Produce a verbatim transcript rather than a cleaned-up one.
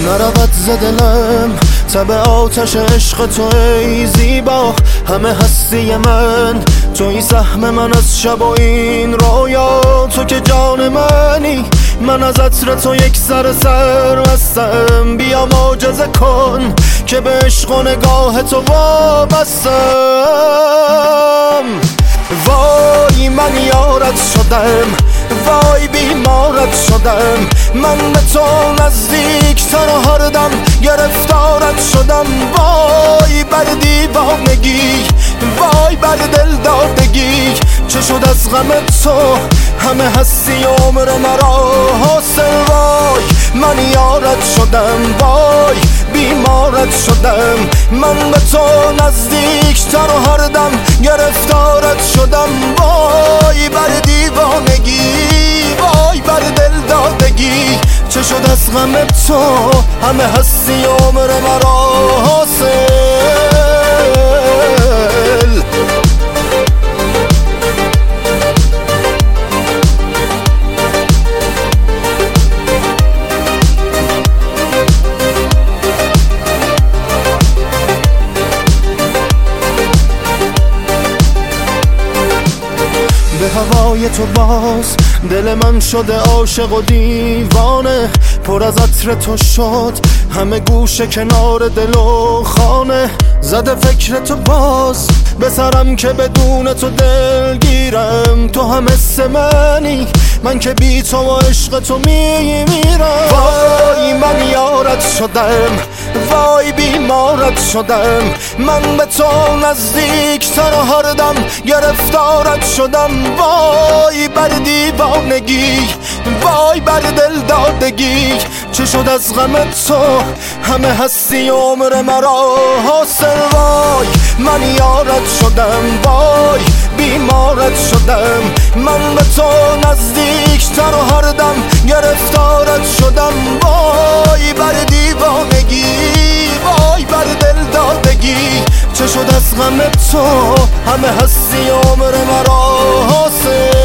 نرود ز دلم تب آتش عشق تو ای زیبا. همه هستی من توی سهم من از شب و این رویا. تو که جان منی من از عطر تو یک سر سر هستم. بیا معجزه کن که به عشق و نگاه تو وابستم. وای من یارت شدم، وای بیمارت شدم. من به تو نزدیکتر و هر دم گرفتارت شدم. وای بر دیوانگی، وای بر دل دادگی. چه شد از غم تو همه هستی عمر مرا حاصل. وای من یارت شدم، وای بیمارت شدم. من به تو نزدیکتر و هر دم گرفتارت شدم. وای بر دیوانگی، وای بر دل دادگی. چه شد از غم تو همه هستی عمر مرا حاصل. به هوای تو باز دل من شده عاشق و دیوانه. پر از عطر تو شد همه گوشه کنار دل و خانه. زده فکر تو باز به سرم که بدون تو دل گیرم. تو هم حس منی من که بی تو و عشق تو می میرم. وای من یارت شدم، وای بیمارت شدم. من به تو نزدیکتر و هر دم گرفتارت شدم. وای بر دیوانگی، وای بر دل دادگی. چه شد از غم تو همه هستی عمر مرا حاصل. وای من یارت شدم، وای بیمارت شدم. من به تو نزدیکتر و هر دم گرفتارت شدم. وای بر دیوانگی، وای بر دل دادگی. چه شد از غم تو همه هستی عمر مرا حاصل.